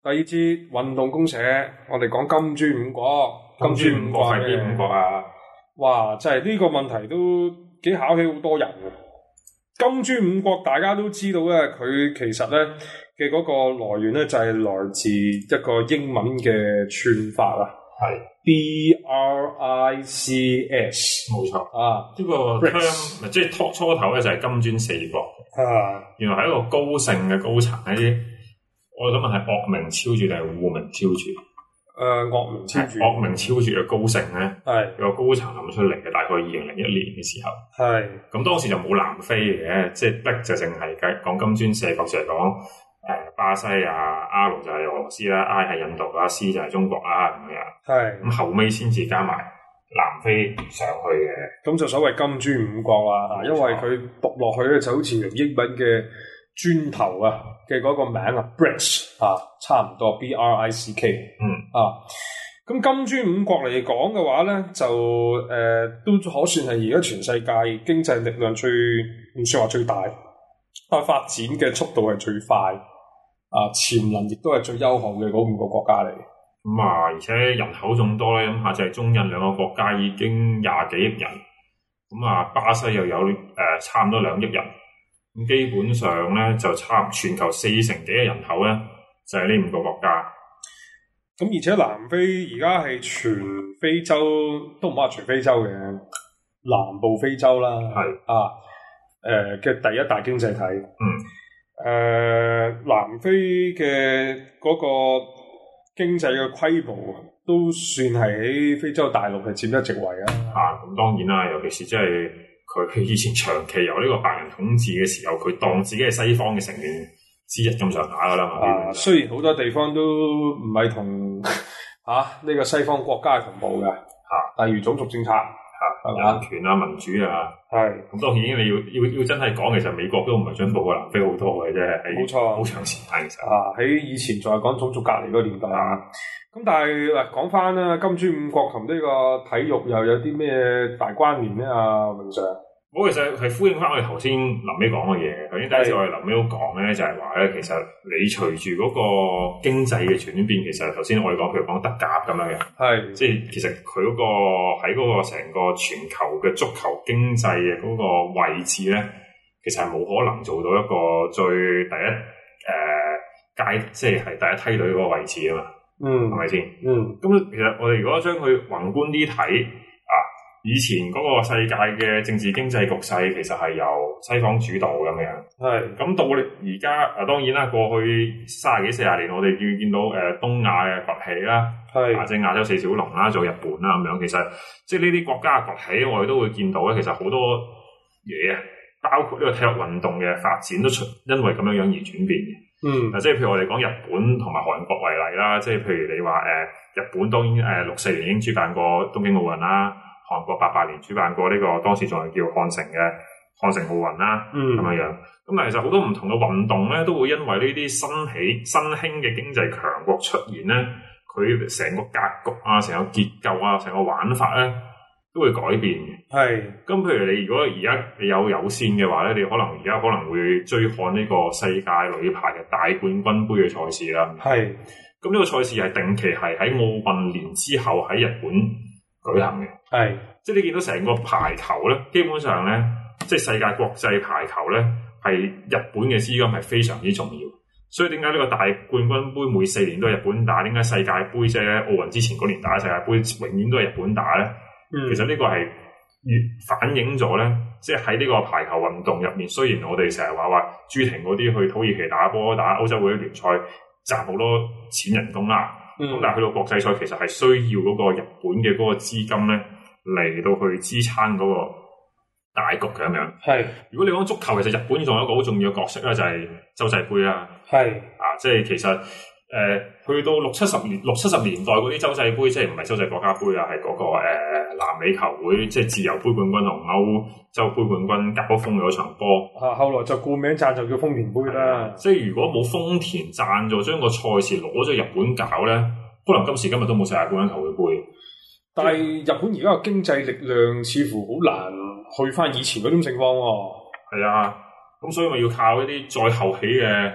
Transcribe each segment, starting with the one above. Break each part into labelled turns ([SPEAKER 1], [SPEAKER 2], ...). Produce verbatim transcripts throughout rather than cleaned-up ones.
[SPEAKER 1] 第二節運動公社，我哋講金磚五國，
[SPEAKER 2] 金磚五國係邊五國啊？
[SPEAKER 1] 哇！真係呢個問題都幾考起好多人嘅。金磚五國大家都知道咧，佢其實咧嘅嗰個來源咧就係來自一個英文嘅串法啊，
[SPEAKER 2] 係
[SPEAKER 1] B R I C S，
[SPEAKER 2] 冇錯
[SPEAKER 1] 啊。
[SPEAKER 2] 呢個 term 即係初初頭咧就係金磚四國
[SPEAKER 1] 啊，
[SPEAKER 2] 原來係一個高盛嘅高層一啲，我想問係惡名昭著定係惡名昭著？
[SPEAKER 1] 誒、呃，惡名昭著，
[SPEAKER 2] 惡名昭著嘅高盛咧，
[SPEAKER 1] 係
[SPEAKER 2] 有個高層諗出嚟嘅，大概二零零一年嘅時候，
[SPEAKER 1] 係
[SPEAKER 2] 咁當時就冇南非嘅，即係得就淨係計講金磚四國就係講誒巴西啊 ，R 就係俄羅斯啦 ，I 係印度啦 ，C 就係中國啦咁樣，
[SPEAKER 1] 係
[SPEAKER 2] 咁後尾先至加埋南非上去嘅，
[SPEAKER 1] 咁就所謂金磚五國啦，因為佢讀落去咧就好似用英文嘅磚頭啊嘅嗰個名啊 ，bricks 啊，差唔多 B R I C K，
[SPEAKER 2] 嗯
[SPEAKER 1] 啊，咁金磚五國嚟講嘅話咧，就誒、呃、都可算係而家全世界經濟力量最唔算話最大，啊發展嘅速度係最快，啊潛能亦都係最優厚嘅嗰五個國家嚟。
[SPEAKER 2] 咁啊，而且人口眾多咧，諗下就係中印兩個國家已經廿幾億人，咁啊巴西又有誒、呃、差唔多兩億人。咁基本上咧就差全球四成幾嘅人口咧就係、是、呢五個國家。
[SPEAKER 1] 咁而且南非而家係全非洲都唔好話全非洲嘅南部非洲啦，
[SPEAKER 2] 係
[SPEAKER 1] 啊誒嘅、呃、第一大經濟體。
[SPEAKER 2] 嗯。
[SPEAKER 1] 誒、呃、南非嘅嗰個經濟嘅規模都算係喺非洲大陸係佔一席位啊。
[SPEAKER 2] 啊，咁當然啦，尤其是即係。佢以前長期由呢個白人統治嘅時候，佢當自己係西方嘅成員之一咁上下噶啦嘛。
[SPEAKER 1] 啊，雖然好多地方都唔係同嚇呢個西方國家係同步嘅嚇，例如種族政策嚇，係嘛、啊、人權啊、民主啊，係
[SPEAKER 2] 咁當然你要要要真係講，其實美國都唔係進步過南非好多嘅啫，
[SPEAKER 1] 冇錯，
[SPEAKER 2] 好長時間其實
[SPEAKER 1] 啊喺以前仲係講種族隔離嗰個年代啊。咁但係嗱講翻啦，金磚五國同呢個體育又有啲咩大關聯咧？啊，榮 Sir。
[SPEAKER 2] 我其實係呼應翻我哋頭先臨尾講嘅嘢。頭先第一次我哋臨尾都講咧，就係話咧，其實你隨住嗰個經濟嘅轉變，其實頭先我哋講，譬如講德甲咁樣嘅，係即係其實佢嗰、嗰個喺嗰個成個全球嘅足球經濟嘅嗰個位置咧，其實係冇可能做到一個最第一誒階、呃，即係係第一梯隊嗰個位置啊嘛。嗯，係咪先？嗯，咁其實我哋如果將佢宏觀啲睇。以前嗰個世界嘅政治經濟局勢其實係由西方主導咁樣，係咁到你而家啊，當然啦，過去三十幾四十年，我哋見見到誒、呃、東亞嘅崛起啦，係或者亞洲四小龍啦，做日本啦咁樣，其實即係呢啲國家嘅崛起，我哋都會見到咧，其實好多嘢啊，包括呢個體育運動嘅發展都出因為咁樣樣而轉變嘅。嗯，嗱，即係譬如我哋講日本同埋韓國為例啦，即係譬如你話誒、呃、日本當然誒六四年已經主辦過東京奧運啦。韓國八八年主辦過呢、這個，當時仲係叫漢城嘅漢城奧運啦，咁樣、嗯、樣。咁但係其實好多唔同嘅運動咧，都會因為呢啲新起新興嘅經濟強國出現咧，佢成個格局啊、成個結構啊、成個玩法咧，都會改變嘅。係。咁譬如你如果而家你有有線嘅話咧，你可能而家可能會追看呢個世界女排嘅大冠軍杯嘅賽事啦。係。咁呢個賽事係定期係喺奧運年之後喺日本舉行嘅，係，即係你見到成個排球咧，基本上咧，即係世界國際排球咧，係日本嘅資金係非常之重要。所以點解呢個大冠軍杯每四年都係日本打？點解世界盃即係奧運之前嗰年打世界盃永遠都係日本打咧？嗯、其實呢個係越反映咗咧，即係喺呢個排球運動入面，雖然我哋成日話話朱婷嗰啲去土耳其打波打歐洲會聯賽賺好多錢人工啦。咁、嗯、但係去到國際賽，其實係需要嗰個日本嘅嗰個資金咧嚟到去支撐嗰個大局嘅咁樣。係，如果你講足球，其實日本仲有一個好重要嘅角色咧，就係、是、洲際盃啦。係啊，即係其實誒、呃，去到六七十年六七十年代嗰啲洲際盃，即係唔係洲際國家盃啊，係嗰、那個誒、呃、南美球會，即係自由盃冠軍同歐洲盃冠軍夾鋒嗰場波。啊，後來就冠名贊助叫豐田杯啦。即係如果冇豐田贊助將個賽事攞咗日本搞咧，可能今時今日都冇世界冠軍球會杯。但係日本而家嘅經濟力量似乎好難去翻以前嗰種情況喎。係啊，咁所以咪要靠一啲再後起嘅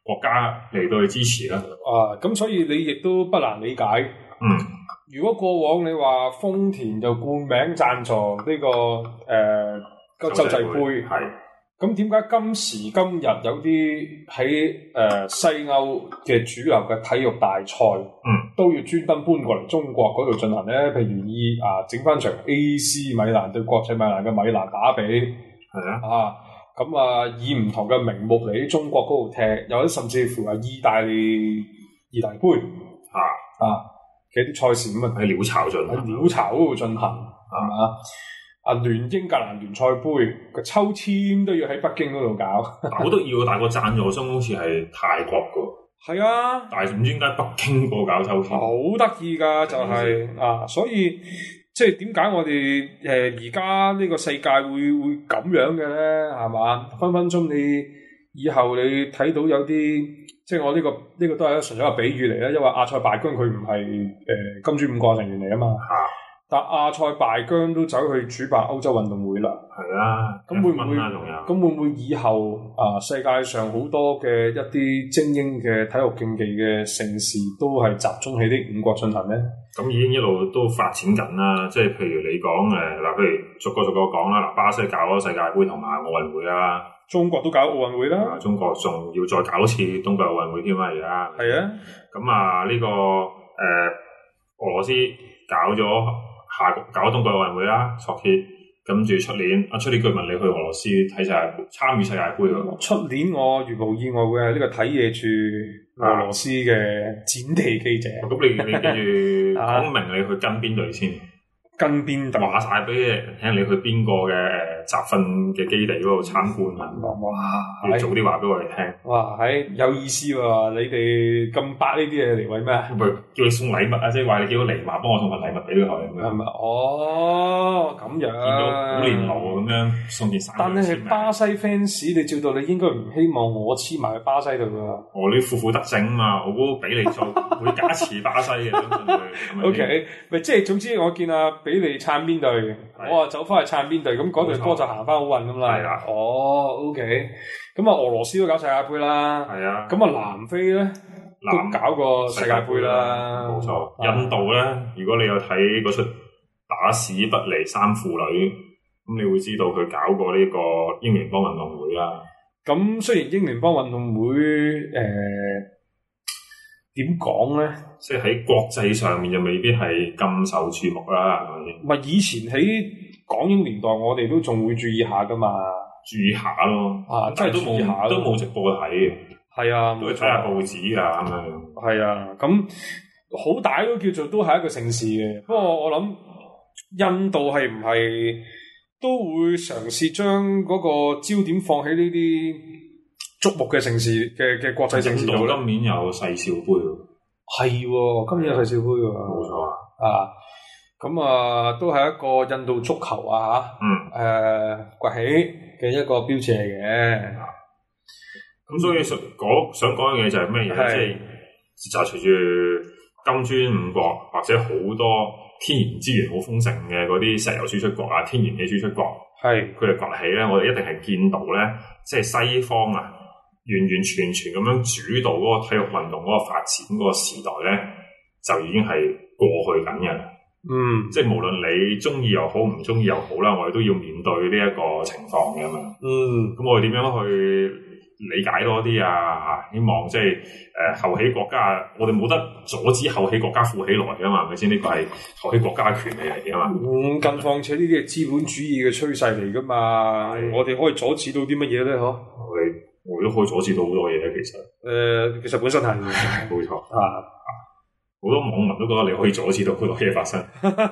[SPEAKER 2] 國家嚟到去支持啦。
[SPEAKER 1] 啊，咁所以你亦都不難理解。
[SPEAKER 2] 嗯，
[SPEAKER 1] 如果過往你話豐田就冠名贊助呢、這個誒、呃、個洲際杯，
[SPEAKER 2] 係
[SPEAKER 1] 咁點解今時今日有啲喺誒西歐嘅主流嘅體育大賽，
[SPEAKER 2] 嗯，都
[SPEAKER 1] 要專登搬過嚟中國嗰度進行咧？譬如以啊整翻場 A C 米蘭對國際米蘭嘅米蘭打比，
[SPEAKER 2] 係啊，
[SPEAKER 1] 啊咁啊以唔同嘅名目嚟喺中國嗰度踢，有啲甚至乎係意大利意大利杯
[SPEAKER 2] 啊
[SPEAKER 1] 啊嘅啲賽事咁啊
[SPEAKER 2] 喺鳥巢進行，
[SPEAKER 1] 喺鳥巢嗰度進行係嘛？啊聯英格蘭聯賽杯個抽籤都要喺北京嗰度搞，
[SPEAKER 2] 好得意喎！但係個贊助商好似係泰國噶，
[SPEAKER 1] 係啊，
[SPEAKER 2] 但係唔知點解北京嗰個搞抽籤，
[SPEAKER 1] 好得意㗎就係、是嗯、啊，所以即係點解我哋誒而家呢個世界會會咁樣嘅咧？係嘛？分分鐘你以後你睇到有啲即係我呢、這個呢、這個都係純粹一個比喻嚟啦，因為阿塞拜疆佢唔係誒金磚五國成員嚟啊嘛。啊但阿塞拜疆都走去主辦歐洲運動會啦，
[SPEAKER 2] 係啊，
[SPEAKER 1] 咁會唔會？咁會唔會以後啊，世界上好多嘅一啲精英嘅體育競技嘅盛事都係集中喺呢五國進行咧？
[SPEAKER 2] 咁已經一路都發展緊啦，即係譬如你講誒嗱，譬如逐個逐個講啦，嗱，巴西搞咗世界盃同埋奧運會啦，
[SPEAKER 1] 中國都搞奧運會啦，
[SPEAKER 2] 中國仲要再搞一次冬季奧運會添啊，而家
[SPEAKER 1] 係啊，
[SPEAKER 2] 咁啊呢個誒、呃、俄羅斯搞咗。下搞冬季奧運會啦，索契，跟住出年啊，出年據聞你去俄羅斯睇世界盃，參與世界盃喎。出
[SPEAKER 1] 年我如無意外會係呢個睇嘢住俄羅斯嘅戰地記者。咁、啊、
[SPEAKER 2] 你你記住講明你去跟邊隊先？
[SPEAKER 1] 跟邊隊？
[SPEAKER 2] 話晒俾你聽，你去邊個嘅集訓嘅基地嗰度參觀啊？哇！你早啲話俾我哋聽。哇！係有意思喎！你哋咁白呢啲嘢嚟為咩？唔係叫你送禮物啊！即係話你叫到尼馬幫我送份禮物俾佢咁樣。係咪？哦，咁樣。見到古連奴咁樣送件衫。但係係巴西 fans，你照道你應該唔希望我黐埋去巴西度㗎。我呢負負得正啊嘛，我估比利做會加持巴西嘅。O K， 咪即係總之我見啊。俾你撐邊隊，我啊走翻去撐邊隊，咁嗰隊波就行翻好運咁啦。係啦，哦 ，OK，咁啊，俄羅斯都搞世界盃啦。係啊，咁啊，南非咧都搞個世界盃啦。冇錯，印度咧，如果你有睇嗰出打史不離三父女，咁你會知道佢搞過呢個英聯邦運動會啦。咁雖然英聯邦運動會誒。呃點講咧？即係喺國際上面就未必係咁受注目啦，係咪先？唔係以前喺港英年代，我哋都仲會注意下噶嘛，注意下咯。啊，真係都冇都冇直播睇嘅。係啊，都係睇下報紙啊咁樣。係啊，咁好大都叫做都係一個盛事嘅。不過我諗印度係唔係都會嘗試將嗰個焦點放喺呢啲矚目嘅城市嘅嘅國際城市度。今年有世少杯喎，係喎，今年有世少杯喎，冇錯啊。啊，咁啊，都係一個印度足球啊嚇，嗯，誒崛起嘅一個標誌嚟嘅。咁所以想講想講嘅嘢就係咩嘢？即係就係隨住金磚五國或者好多天然資源好豐盛嘅嗰啲石油輸出國啊、天然氣輸出國，係佢哋崛起咧，我哋一定係見到咧，即係西方啊。完完全全咁樣主導嗰個體育運動嗰個發展嗰個時代咧，就已經係過去緊嘅。嗯，即係無論你中意又好，唔中意又好啦，我哋都要面對呢一個情況嘅嘛。嗯，咁我哋點樣去理解多啲啊？嚇，希望即係誒、呃、後起國家，我哋冇得阻止後起國家富起來㗎嘛？係咪先？呢個係後起國家嘅權利嚟㗎嘛。嗯，更況且呢啲係資本主義嘅趨勢嚟㗎嘛。的我哋可以阻止到啲乜嘢咧？嗬？我哋。我都可以阻止到好多嘢嘅，其實。誒、呃，其實本身係冇錯啊。好多網民都覺得你可以阻止到好多嘢發生。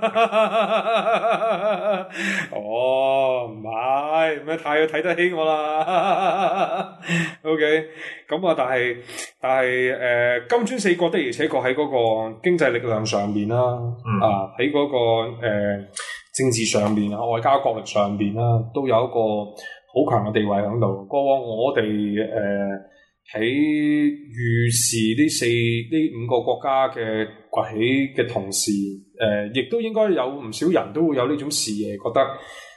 [SPEAKER 2] 哦，唔係咩？太睇得起我啦。OK，咁啊，但係但係誒、呃，金磚四國的而且確喺嗰個經濟力量上邊啦，嗯、啊喺嗰、那個、呃、政治上邊啊、外交角力上邊啦，都有一個好強嘅地位喺度。過往我哋誒喺預示呢四呢五個國家嘅崛起嘅同時，誒、呃、亦都應該有唔少人都會有呢種視野，覺得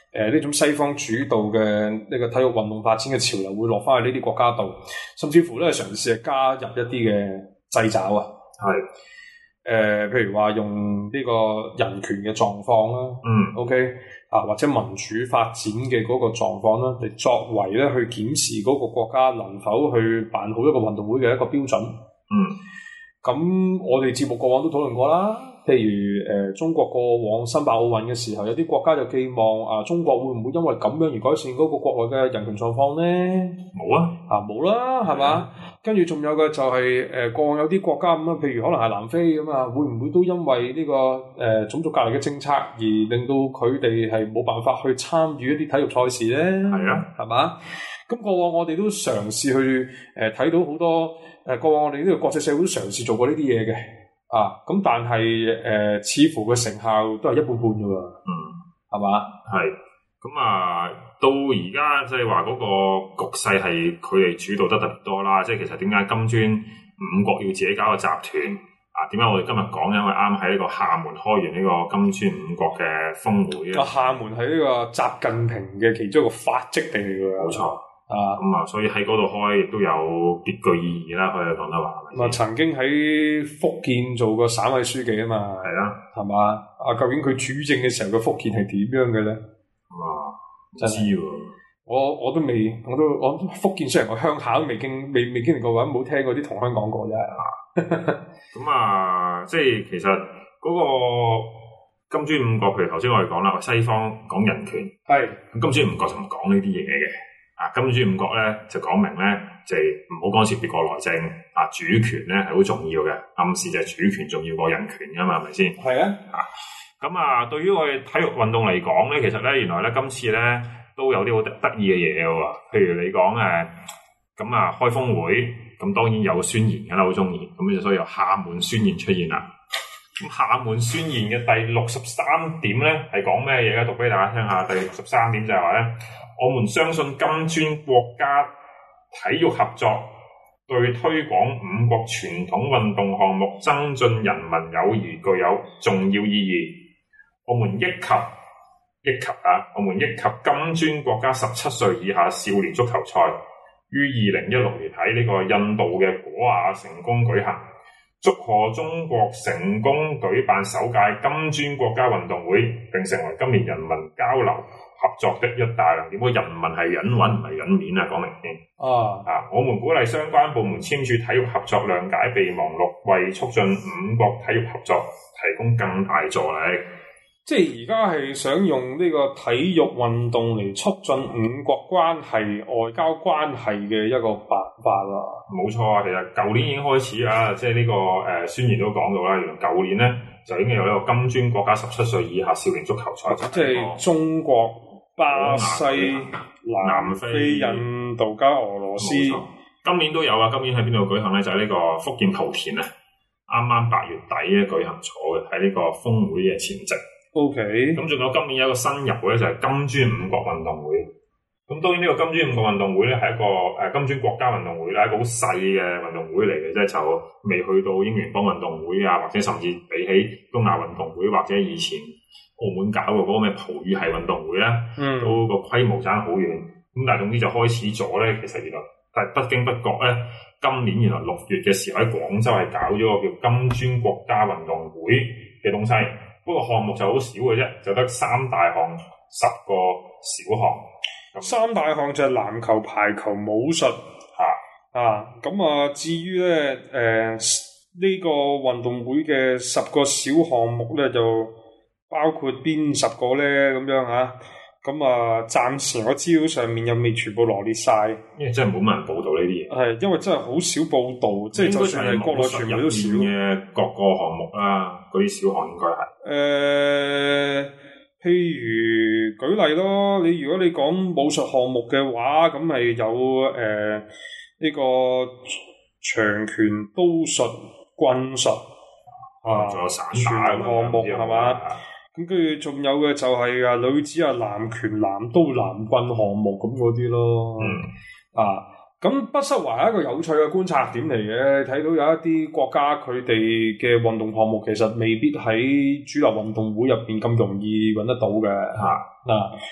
[SPEAKER 1] 誒呢種西方主導嘅呢個體育運動發展嘅潮流會落翻去呢啲國家度，甚至乎咧嘗試係加入一啲嘅掣肘啊。
[SPEAKER 2] 係誒、
[SPEAKER 1] 呃，譬如話用呢個人權嘅狀況啦，
[SPEAKER 2] 嗯
[SPEAKER 1] ，OK 啊，或者民主發展嘅嗰個狀況啦，嚟作為咧去檢視嗰個國家能否去辦好一個運動會嘅一個標準。
[SPEAKER 2] 嗯，
[SPEAKER 1] 咁我哋節目過往都討論過啦。譬如誒、呃，中國過往申辦奧運嘅時候，有啲國家就寄望啊，中國會唔會因為咁樣而改善嗰個國內嘅人權狀況咧？
[SPEAKER 2] 冇啊，
[SPEAKER 1] 啊冇啦，係嘛？跟住仲有嘅就係、是、誒、呃，過往有啲國家咁啊，譬如可能係南非咁啊，會唔會都因為呢、這個誒、呃、種族隔離嘅政策而令到佢哋係冇辦法去參與一啲體育賽事咧？
[SPEAKER 2] 係啊，係
[SPEAKER 1] 嘛？咁過往我哋都嘗試去誒睇、呃、到好多誒、呃、過往我哋呢個國際社會都嘗試做過呢啲嘢嘅。啊，咁但係誒、呃，似乎嘅成效都係一半半嘅喎。
[SPEAKER 2] 嗯，
[SPEAKER 1] 係嘛？
[SPEAKER 2] 係，咁啊，到而家即係話嗰個局勢係佢哋主導得特別多啦。即係其實點解金磚五國要自己搞個集團啊？點解我哋今日講？因為啱喺呢個廈門開完呢個金磚五國嘅峰會啊。
[SPEAKER 1] 廈門係呢個習近平嘅其中一個發跡地嚟嘅。冇錯。啊，
[SPEAKER 2] 咁啊，所以喺嗰度開亦都有別具意義啦，可以講得話。
[SPEAKER 1] 咁啊，曾經喺福建做過省委書記啊嘛，
[SPEAKER 2] 係啊，
[SPEAKER 1] 係嘛？啊，究竟佢主政嘅時候嘅福建係點樣嘅咧？
[SPEAKER 2] 啊，唔知喎，
[SPEAKER 1] 我我都未，我都我福建雖然我鄉下都未經未未經歷過嘅話，冇聽過啲同鄉講過啫。
[SPEAKER 2] 咁啊，即係其實嗰個金磚五國，譬如頭先我哋講啦，西方講人權，係咁金磚五國就唔講呢啲嘢嘅。啊，金磚五國咧就講明咧，就係唔好干涉別國內政，啊主權咧係好重要嘅，暗示就係主權重要過人權噶嘛，係咪先？係啊，啊咁啊，對於我哋體育運動嚟講咧，其實咧原來咧今次咧都有啲好得得意嘅嘢喎，譬如你講誒，咁啊開峰會，咁當然有個宣言噶啦，好中意，咁就所以有廈門宣言出現啦。咁廈門宣言嘅第六十三點咧係講咩嘢咧？讀俾大家聽下，第六十三點就係話咧。我們相信金磚國家體育合作對推廣五國傳統運動項目、增進人民友誼具有重要意義。我們憶及憶及啊，我們憶及金磚國家十七歲以下少年足球賽於二零一六年喺呢個印度嘅果瓦成功舉行，祝賀中國成功舉辦首屆金磚國家運動會，並成為今年人民交流合作的一大亮點。點解人民係隱患唔係隱面啊？講明先。啊啊！我們鼓勵相關部門簽署體育合作諒解備忘錄，為促進五國體育合作提供更大助力。即係而家係想用呢個體育運動嚟促進五國關係、外交關係嘅一個辦法啦。冇錯啊！其實舊年已經開始啊，即係呢個誒、呃、宣言都講到啦。原來舊年咧就已經有呢個金磚國家十七歲以下少年足球賽，即係中國、巴西、南非、印度加俄羅斯。今年都有啊！今年喺邊度舉行咧？就喺呢個福建莆田啊，啱啱八月底咧舉行咗嘅，喺呢個峰會嘅前夕。O K。咁仲有今年有一個新入嘅咧，就係金磚五國運動會。咁當然呢個金磚五國運動會咧係一個誒金磚國家運動會啦，一個好細嘅運動會嚟嘅，即係就未去到英聯邦運動會啊，或者甚至比起東亞運動會或者以前澳門搞嘅嗰個咩葡語系運動會咧，嗯，都個規模爭好遠。咁但係總之就開始咗咧，其實原來但係不經不覺咧，今年原來六月嘅時候喺廣州係搞咗個叫金磚國家運動會嘅東西。不過項目就好少嘅啫，就得三大項，十個小項。三大項就係籃球、排球、武術嚇啊。咁啊，至於咧誒呢個運動會嘅十個小項目咧，就包括邊十個咧咁樣嚇。咁啊，暫時我資料上面又未全部羅列晒，因為真係冇乜人報道呢啲嘢。係因為真係好少報道，即係就算係國內傳媒都少嘅各個項目啦，嗰啲小項應該係。誒、呃，譬如舉例咯，你如果你講武術項目嘅話，咁係有誒呢、呃這個長拳、刀術、棍術啊，仲有散打項目係嘛？咁跟住仲有嘅就係啊女子啊南拳南刀南棍項目咁嗰啲咯，嗯啊咁不失為一個有趣嘅觀察點嚟嘅，睇到有一啲國家佢哋嘅運動項目其實未必喺主流運動會入邊咁容易揾得到嘅嚇嗱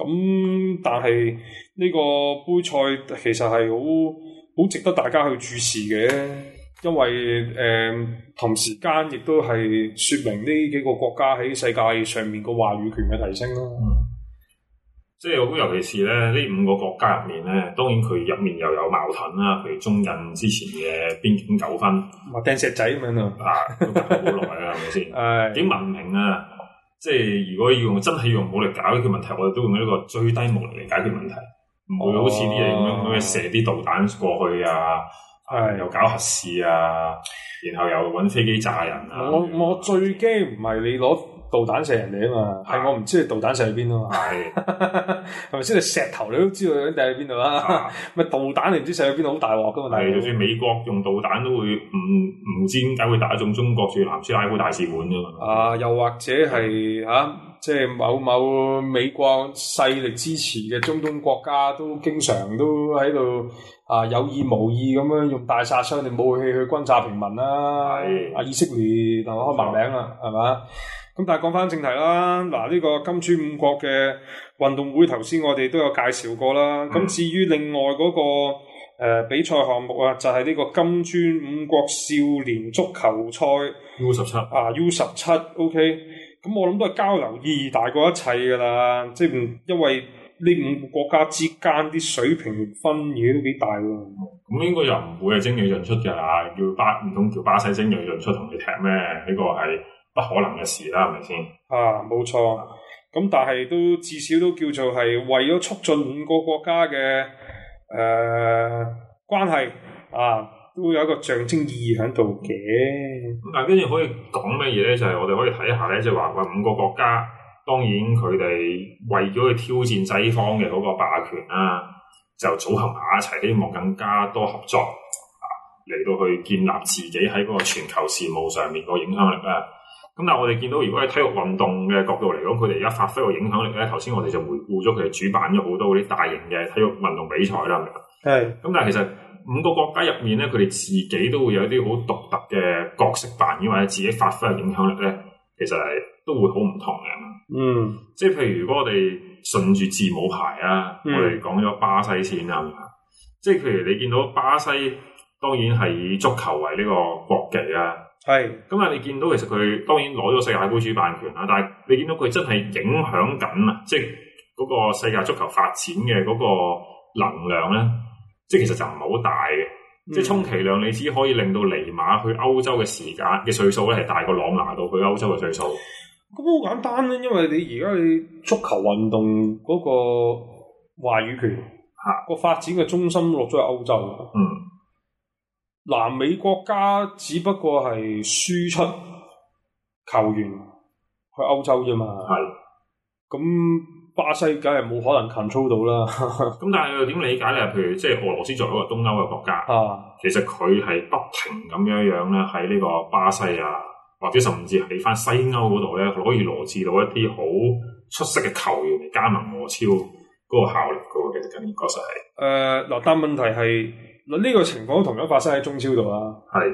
[SPEAKER 1] 咁但係呢個杯賽其實係好好值得大家去注視嘅，因為誒、呃、同時間亦都係説明呢幾個國家喺世界上面個話語權嘅提升咯。
[SPEAKER 2] 嗯，即係好，尤其是咧呢五個國家入面咧，當然佢入面又有矛盾啦，譬如中印之前嘅邊境糾紛，
[SPEAKER 1] 話掟石仔咁樣啊，
[SPEAKER 2] 啊都搞好耐啦，係咪先？誒幾文明啊！即係如果要用真係要用武力解決問題，我哋都用呢個最低武力嚟解決問題，唔會好似啲嘢咁樣咁樣射啲導彈過去啊，啊又搞核試啊，然後又揾飛機炸人啊！
[SPEAKER 1] 我我最驚唔係你攞導彈射人哋啊嘛，係我唔知你導彈射去邊啊嘛，係係咪先？你石頭你都知道你掟去邊度啦，咪導彈你唔知射去邊度，好大鑊噶嘛！
[SPEAKER 2] 係，就算美國用導彈都會唔唔知點解會打中中國駐南斯拉夫大使館噶嘛？啊，
[SPEAKER 1] 又或者係嚇、啊，即係某某美國勢力支持嘅中東國家都經常都喺度啊有意無意咁樣用大殺傷力武器去轟炸平民啦，係啊，以色列同我開埋名啦，係嘛？咁但係講翻正題啦，嗱、這、呢個金磚五國嘅運動會頭先我哋都有介紹過啦。咁、嗯、至於另外嗰、那個誒、呃、比賽項目啊，就係、是、呢個金磚五國少年足球賽
[SPEAKER 2] U 十七
[SPEAKER 1] 啊 U 十七 OK。咁我諗都係交流意義大過一切㗎啦，即係唔因為呢五個國家之間啲水平分嘢都幾大喎。
[SPEAKER 2] 咁、嗯、應該又唔會係精鋭盡出㗎啦，叫巴唔通叫巴西精鋭盡出同你踢咩？呢、這個係不可能嘅事啦，係咪先？啊，冇錯。咁但係都至少都叫做係為咗促進五個國家嘅誒、呃、關係啊，都有一個象徵意義喺度嘅。 咁但係跟住可以講咩嘢咧？就係、是、我哋可以睇下咧，即係話話五個國家，當然佢哋為咗去挑戰西方嘅嗰個霸權啦，就組合埋一齊，希望更加多合作啊，嚟到去建立自己喺嗰個全球事務上面個影響力啦。咁但係我哋見到，如果喺體育運動嘅角度嚟講，佢哋而家發揮個影響力咧，頭先我哋就回顧咗佢哋主辦咗好多嗰啲大型嘅體育運動比賽啦。係。咁但係其實五個國家入面咧，佢哋自己都會有啲好獨特嘅角色扮演，或者自己發揮嘅影響力咧，其實係都會好唔同嘅。嗯。即係譬如如果我哋順住字母排啊，嗯、我哋講咗巴西先啦。即係譬如你見到巴西，當然係以足球為呢個國技啊。係，咁啊！你見到其實佢當然攞咗世界盃主辦權啦，但係你見到佢真係影響緊啊！即係嗰個世界足球發展嘅嗰個能量咧，即係其實就唔係好大嘅。嗯、即係充其量你只可以令到尼馬去歐洲嘅時間嘅歲數咧係大過朗拿度去歐洲嘅歲數。咁好簡單咧，因為你而家你足球運動嗰個話語權嚇個發展嘅中心落咗喺歐洲。嗯。南美國家只不過係輸出球員去歐洲啫嘛，係咁巴西梗係冇可能 control 到啦。咁但係又點理解咧？譬如即係俄羅斯作為一個東歐嘅國家，啊，其實佢係不停咁樣樣咧喺呢個巴西啊，或者甚至喺翻西歐嗰度咧，可以羅致到一啲好出色嘅球員嚟加盟俄超嗰個效力噶喎。其實近年確實係誒嗱，但問題係。嗱，呢個情況同樣發生喺中超度啦，係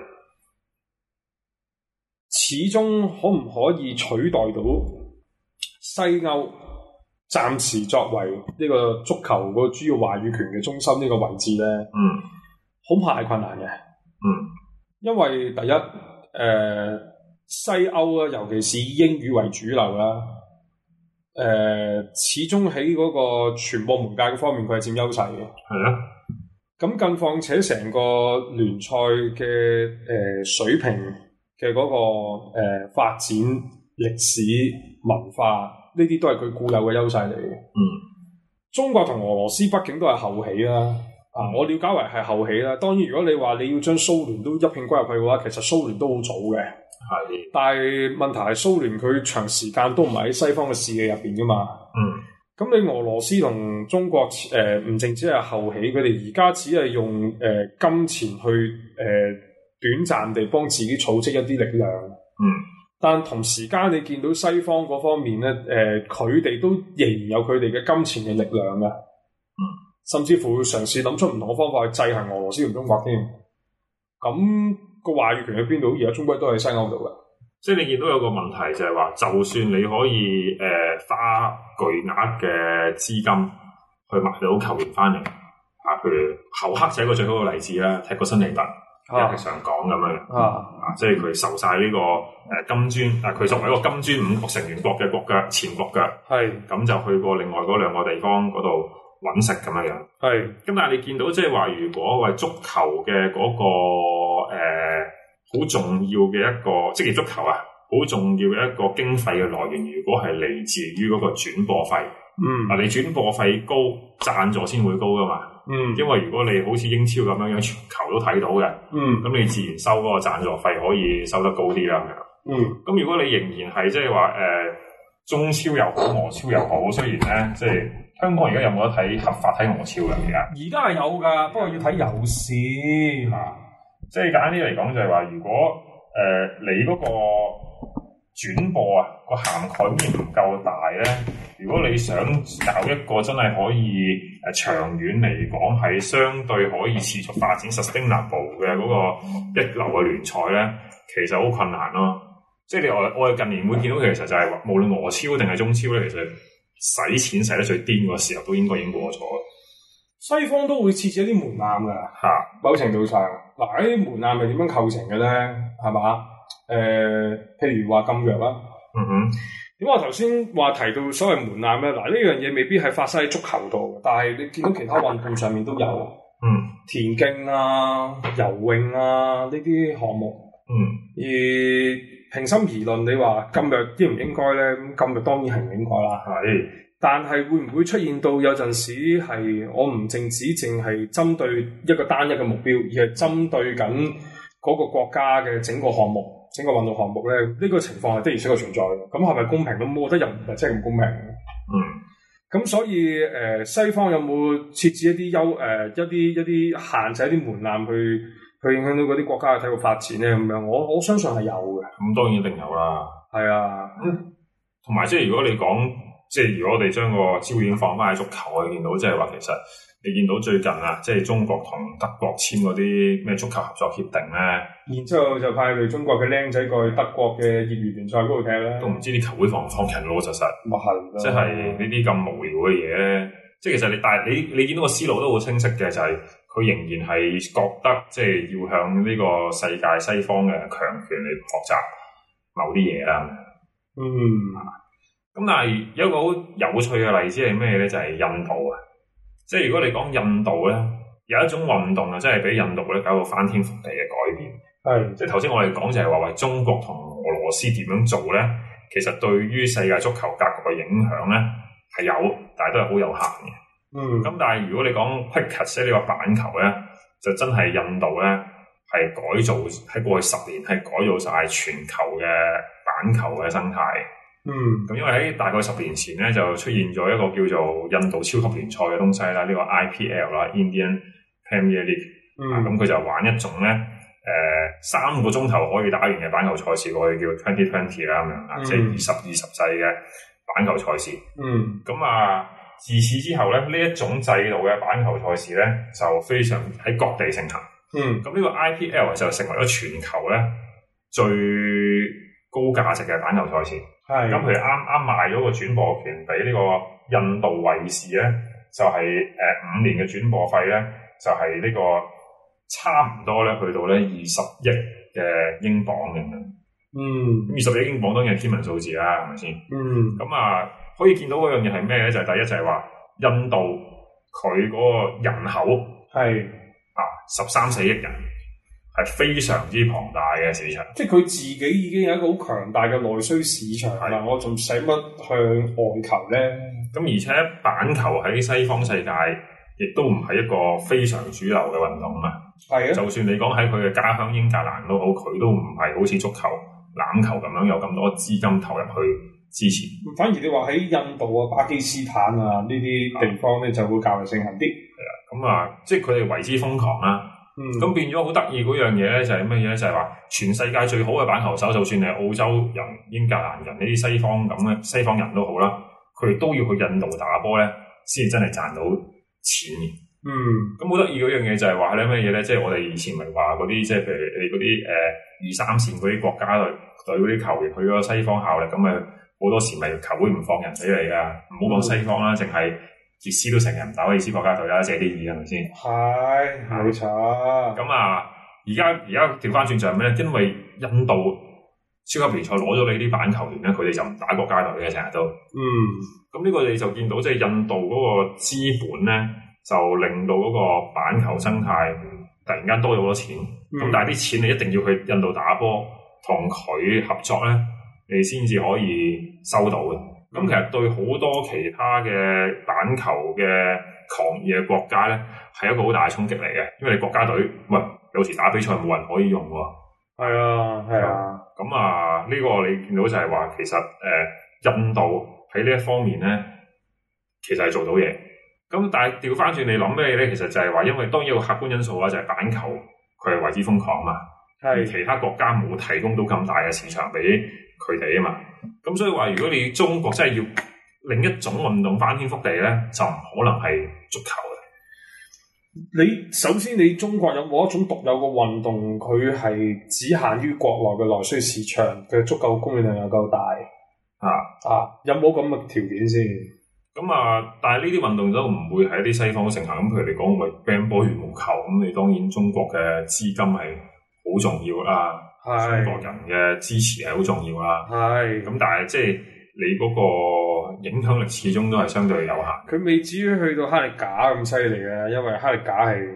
[SPEAKER 2] 始終可唔可以取代到西歐暫時作為呢個足球個主要話語權嘅中心呢個位置咧？嗯，恐怕係困難嘅。嗯，因為第一，誒、呃、西歐啊，尤其是以英語為主流啦，誒、呃、始終喺嗰個傳播媒介方面，佢係佔優勢嘅。係啊。咁更況且成個聯賽嘅誒、呃、水平嘅嗰、那個誒、呃、發展歷史文化呢啲都係佢固有嘅優勢嚟嘅。嗯，中國同俄羅斯畢竟都係後起啦。啊、嗯，我了解為係後起啦。當然，如果你話你要將蘇聯都一併歸入去嘅話，其實蘇聯都好早嘅。係的，但係問題係蘇聯佢長時間都唔係喺西方嘅視野入邊噶嘛。嗯。咁你俄羅斯同中國誒唔淨止係後起，佢哋而家只係用誒、呃、金錢去誒、呃、短暫地幫自己儲積一啲力量。嗯，但同時間你見到西方嗰方面咧，誒佢哋都仍然有佢哋嘅金錢嘅力量嘅。嗯，甚至乎會嘗試諗出唔同嘅方法去制衡俄羅斯同中國添。咁、那個話語權喺邊度？而家中國都喺西歐度嘅。 即係你見到有個問題就係話，就算你可以誒、呃、花巨額嘅資金去買到球員翻嚟，啊，譬如侯克就係一個最好嘅例子啦，踢過新利物，一直常講咁樣，啊，啊即係佢受晒呢、這個誒、呃、金磚，啊佢作為一個金磚五國成員國嘅國腳前國腳，係咁就去過另外嗰兩個地方嗰度揾食咁樣樣，係咁但係你見到即係話，如果為足球嘅嗰、那個誒好、呃、重要嘅一個職業足球啊，好重要嘅一個經費嘅來源，如果係嚟自於嗰個轉播費，嗯，嗱你轉播費高，贊助先會高噶嘛，嗯，因為如果你好似英超咁樣樣，全球都睇到嘅，嗯，咁你自然收嗰個贊助費可以收得高啲啦，嗯，咁如果你仍然係即係話誒中超又好，俄超又好，雖然咧即係香港而家有冇得睇合法睇俄超嘅而家？
[SPEAKER 1] 而家係有噶，不過要睇有線
[SPEAKER 2] 啊，即係簡單啲嚟講就係話，如果誒、呃、你嗰、那個。轉播啊，個涵蓋面唔夠大咧。如果你想搞一個真係可以誒、呃、長遠嚟講係相對可以持續發展 sustainable 嘅嗰個一流嘅聯賽咧，其實好困難咯。即係你我我哋近年會見到其實就係、是、話，無論俄超定係中超咧，其實使錢使得最癲嗰個時候都應該已經過咗。
[SPEAKER 1] 西方都會設置一啲門檻㗎，嚇、啊，某程度上嗱，呢啲門檻係點樣構成嘅咧？係嘛？誒、呃，譬如話禁藥啦，嗯哼，點解我頭先話提到所謂門檻咧？嗱，呢樣嘢未必係發生喺足球度，但係你見到其他運動上面都有，嗯，田徑啊、游泳啊呢啲項目，嗯，而平心而論，你話禁藥應唔應該咧？咁禁藥當然係唔應該啦，係，但係會唔會出現到有陣時係我唔淨止淨係針對一個單一嘅目標，而係針對緊嗰個國家嘅整個項目？整個運動項目咧，呢、這個情況係的而且確存在嘅。咁係咪公平？咁我覺得又唔係真係咁公平。嗯。咁所以誒、呃，西方有冇設置一啲優誒一啲一啲限制、一啲門檻去去影響到嗰啲國家嘅體育發展咧？咁樣我我相信係有嘅。咁當然一定有啦。係啊。同埋即係如果你講，即係如果我哋將個焦點放翻喺足球，我見到即係話其實。你見到最近啊，即係中國同德國簽嗰啲咩足球合作協定咧，然之後就派佢中國嘅僆仔過去德國嘅業餘聯賽嗰度踢咧，都唔知啲球會放唔放人老老實實，咪係，即係呢啲咁無聊嘅嘢咧。即係其實你但係你你見到個思路都好清晰嘅，就係、是、佢仍然係覺得即係要向呢個世界西方嘅強權嚟學習某啲嘢啦。嗯，咁但係有一個好有趣嘅例子係咩咧？就係、是、印度啊。即係如果你講印度咧，有一種運動啊，真係俾印度咧搞到翻天覆地嘅改變。係，即係頭先我哋講就係話，喂，中國同俄羅斯點樣做咧？其實對於世界足球格局嘅影響咧係有，但係都係好有限嘅。嗯。咁但係如果你講 cricket 呢個板球咧，就真係印度咧係改造喺過去十年係改造晒全球嘅板球嘅生態。嗯，咁因為喺大概十年前咧，就出現咗一個叫做印度超級聯賽嘅東西啦，呢、這個 I P L 啦 ，Indian Premier League。嗯，咁佢、啊、就玩一種咧，誒、呃、三個鐘頭可以打完嘅板球賽事，我哋叫 twenty twenty 啦咁樣，啊，即係二十二十制嘅板球賽事。嗯，咁啊，自此之後咧，呢一種制度嘅板球賽事咧，就非常喺各地盛行。嗯，咁呢個 I P L 就成為咗全球咧最高價值嘅板球賽事。係，咁佢啱啱賣咗個轉播權俾呢個印度衛視咧，就係誒五年嘅轉播費咧，就係、是、呢個差唔多咧，去到咧二十億嘅英鎊咁樣。嗯，二十億英鎊當然係天文數字啦，係咪先？嗯，咁啊，可以見到嗰樣嘢係咩咧？就係、是、第一就係話印度佢嗰個人口係是啊十三四億人。係非常之龐大嘅市場，即係佢自己已經有一個好強大嘅內需市場啦。的我仲使乜向外求咧？咁而且板球喺西方世界亦都唔係一個非常主流嘅運動啊。係啊的，就算你講喺佢嘅家鄉英格蘭都好，佢都唔係好似足球、欖球咁樣有咁多資金投入去支持。反而你話喺印度啊、巴基斯坦啊呢啲地方咧，的就會較為盛行啲。係啊，咁啊，即係佢哋為之瘋狂啦。嗯，咁變咗好得意嗰樣嘢咧，就係乜嘢咧？就係話全世界最好嘅板球手，就算係澳洲人、英格蘭人呢啲西方咁嘅西方人都好啦，佢哋都要去印度打波咧，先至真係賺到錢嘅。嗯，咁好得意嗰樣嘢就係話咧乜嘢咧？即係我哋以前咪話嗰啲，即係譬如你嗰啲誒二三線嗰啲國家
[SPEAKER 2] 隊嗰啲球員去咗西方效力，咁咪好多時咪球會唔放人俾你噶。唔好講西方啦，淨係傑斯都成日唔打意思國家隊啦，借啲意係咪先？
[SPEAKER 1] 係冇錯。
[SPEAKER 2] 咁啊，而家而家調翻轉就係咩咧？因為印度超級聯賽攞咗你啲板球員咧，佢哋就唔打國家隊嘅，成日都。嗯。咁呢個你就見到即係印度嗰個資本咧，就令到嗰個板球生態突然間多咗好多錢。咁、嗯、但係啲錢你一定要去印度打波，同佢合作咧，你先至可以收到嘅。咁、嗯、其實對好多其他嘅板球嘅狂熱嘅國家咧，係一個好大嘅衝擊嚟嘅，因為你國家隊喂有時打比賽冇人可以用喎。係
[SPEAKER 1] 啊，係啊。
[SPEAKER 2] 咁啊，呢、這個你見到就係話其實誒、呃、印度喺呢一方面咧，其實係做到嘢。咁但係調翻轉你諗咩咧？其實就係話，因為當然有個客觀因素啦，就係、是、板球佢係為之瘋狂啊嘛。係。而其他國家冇提供到咁大嘅市場俾佢哋啊嘛。咁所以話，如果你中國真係要另一種運動翻天覆地咧，就唔可能係足球嘅。
[SPEAKER 1] 你首先你中國有冇一種獨有嘅運動，佢係只限於國內嘅內需市場嘅足夠供應量有夠大啊啊？有冇咁嘅條件先？
[SPEAKER 2] 咁啊，但係呢啲運動都唔會係一啲西方盛行。咁譬如你講為乒乓波、羽毛球，咁你當然中國嘅資金係好重要啦，中國人嘅支持係好重要啦。係咁，但係即係你嗰個影響力始終都係相對有限。
[SPEAKER 1] 佢未至於去到哈利賈咁犀利嘅，因為哈利賈係誒，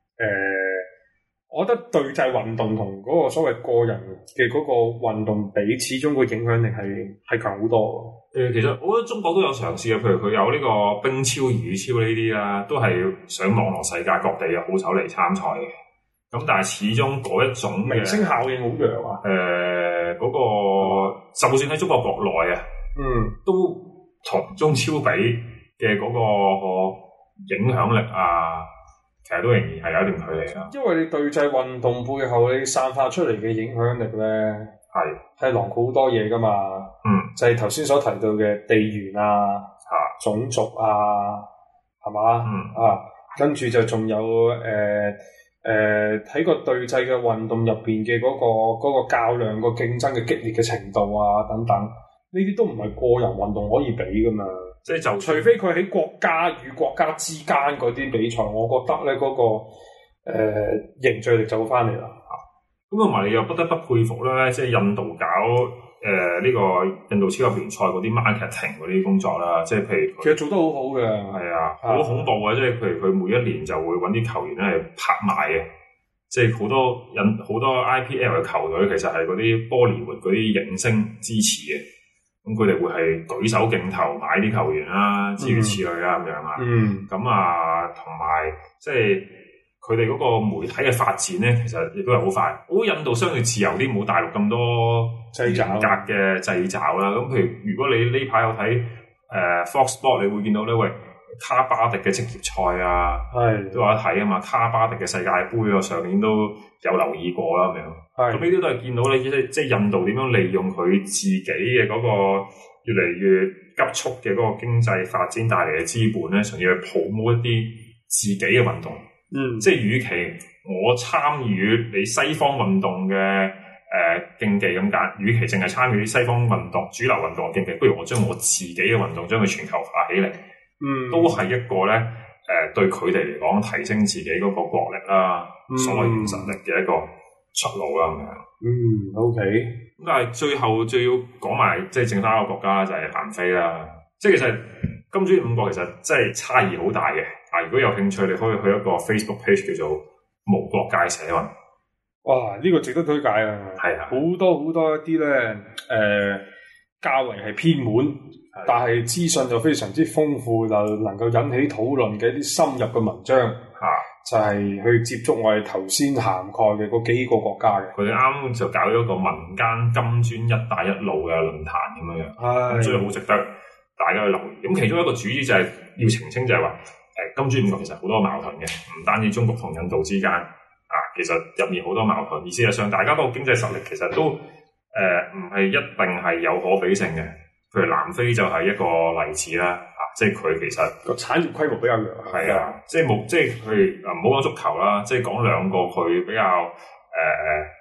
[SPEAKER 1] 我覺得對制運動同嗰個所謂個人嘅嗰個運動比，始終個影響力係係強好多。
[SPEAKER 2] 誒，其實我覺得中國都有嘗試嘅，譬如佢有呢個冰超、羽超呢啲啦，都係想網絡世界各地嘅好手嚟參賽嘅。咁但係始終嗰一種
[SPEAKER 1] 明星效應好弱啊。
[SPEAKER 2] 誒、呃，嗰、那個就算喺中國國內啊，嗯，都同中超比嘅嗰個影響力啊，其實都仍然係有一定距離啊。
[SPEAKER 1] 因為你對制運動背後你散發出嚟嘅影響力咧，係係囊括好多嘢噶嘛。嗯，就係頭先所提到嘅地緣啊、啊種族啊，係嘛？嗯啊，跟住就仲有誒誒喺個對制嘅運動入邊嘅嗰個嗰個較量、個競爭嘅激烈嘅程度啊等等，呢啲都唔係個人運動可以比噶嘛。即係就除非佢喺國家與國家之間嗰啲比賽，我覺得咧嗰、嗰個誒凝聚力就會翻嚟啦。
[SPEAKER 2] 咁同埋你又不得不佩服咧，即係印度搞誒呢、呃這個印度超級聯賽嗰啲 marketing 嗰啲工作啦，即係譬如
[SPEAKER 1] 其實做得好好嘅，
[SPEAKER 2] 係啊，好恐怖啊！即係譬如佢每一年就會揾啲球員咧係拍賣嘅，即係好多印好多 I P L 嘅球隊其實係嗰啲波里活嗰啲影星支持嘅，咁佢哋會係舉手競投買啲球員啦，諸如此類啦咁樣啊。嗯，咁啊，同埋即係。佢哋嗰個媒體嘅發展咧，其實亦都係好快。好印度相對自由啲，冇大陸咁多嚴格嘅掣肘啦。咁譬如如果你呢排有睇誒、呃、Fox Sport，你會見到呢喂卡巴迪嘅職業賽啊，係都有得睇啊嘛。卡巴迪嘅世界盃啊，上年都有留意過啦咁樣。咁呢啲都係見到咧，即係即係印度點樣利用佢自己嘅嗰個越嚟越急速嘅嗰個經濟發展帶嚟嘅資本咧，從而去 promote 一啲自己嘅運動。嗯，即係與其我參與你西方運動嘅誒競技咁解，與其淨係參與啲西方運動主流運動嘅競技，不如我將我自己嘅運動將佢全球化起嚟。嗯，都係一個咧誒、呃、對佢哋嚟講提升自己嗰個國力啦，嗯、所謂軟實力嘅一個出路啦咁樣。
[SPEAKER 1] 嗯 ，OK。
[SPEAKER 2] 咁但係最後最要講埋，即係剩翻一個國家就係南非啦。即係其實金磚五國其實真係差異好大嘅。啊！如果有興趣，你可以去一個 Facebook page 叫做無國界社運。
[SPEAKER 1] 哇！呢、這個值得推介啊！係啊，好多好多一啲咧，誒、呃、較為係偏門，的但係資訊就非常之豐富，就能夠引起討論嘅一啲深入嘅文章。嚇、啊，就係去接觸我哋頭先涵蓋嘅嗰幾個國家嘅。
[SPEAKER 2] 佢哋啱就搞咗個民間金磚一帶一路嘅論壇咁樣樣，咁的所以好值得大家去留意。咁其中一個主旨就係要澄清就，就係話。誒金磚五國其實好多矛盾嘅，唔單止中國同印度之間啊，其實入面好多矛盾。而事實上，大家個經濟實力其實都誒唔係一定係有可比性嘅。譬如南非就係一個例子啦，啊，即係佢其實
[SPEAKER 1] 個產業規模比較弱。
[SPEAKER 2] 係啊，即係冇即係佢唔好講足球啦，即係講兩個佢比較誒、呃、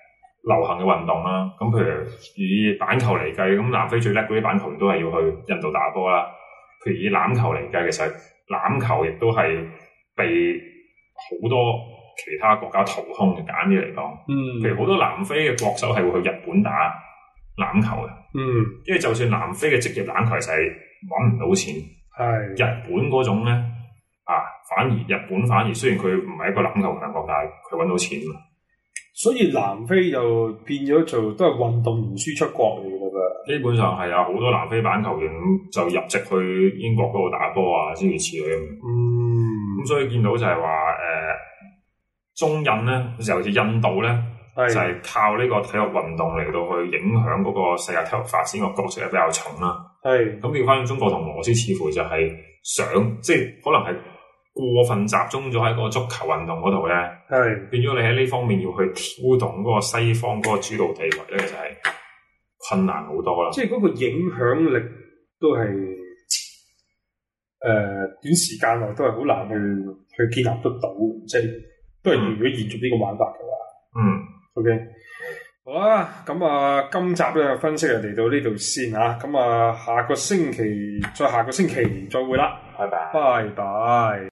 [SPEAKER 2] 流行嘅運動啦。咁譬如以板球嚟計，咁南非最叻嗰啲板球員都係要去印度打波啦。譬如以欖球嚟計，其實欖球亦都係被好多其他國家掏空嘅。簡啲嚟講，嗯，譬如好多南非嘅國手係會去日本打欖球嘅，嗯，因為就算南非嘅職業欖球其實係揾唔到錢，係是日本嗰種咧啊，反而日本反而雖然佢唔係一個欖球強國，但係佢揾到錢嘛。所以南非又變咗做都係運動員輸出國嚟㗎啦。基本上係啊，好多南非板球員就入籍去英國嗰度打波啊，諸如此類咁。嗯，咁所以見到就係話誒，中印咧，尤其是印度咧，是就係靠呢個體育運動嚟到去影響嗰個世界體育發展個角色係比較重啦。係咁調翻轉中國同俄羅斯，似乎就係想即係可能係過分集中咗喺個足球運動嗰度咧，係是變咗你喺呢方面要去挑動嗰個西方嗰個主導地位咧，其實係困難好多啦。即係嗰個影響力都係誒、呃、短時間內都係好難去去建立得到，即係都係如果延續呢個玩法嘅話，嗯 OK 好啦，咁啊今集咧分析就嚟到呢度先吓，咁啊下個星期再下個星期再會啦，拜拜，拜拜。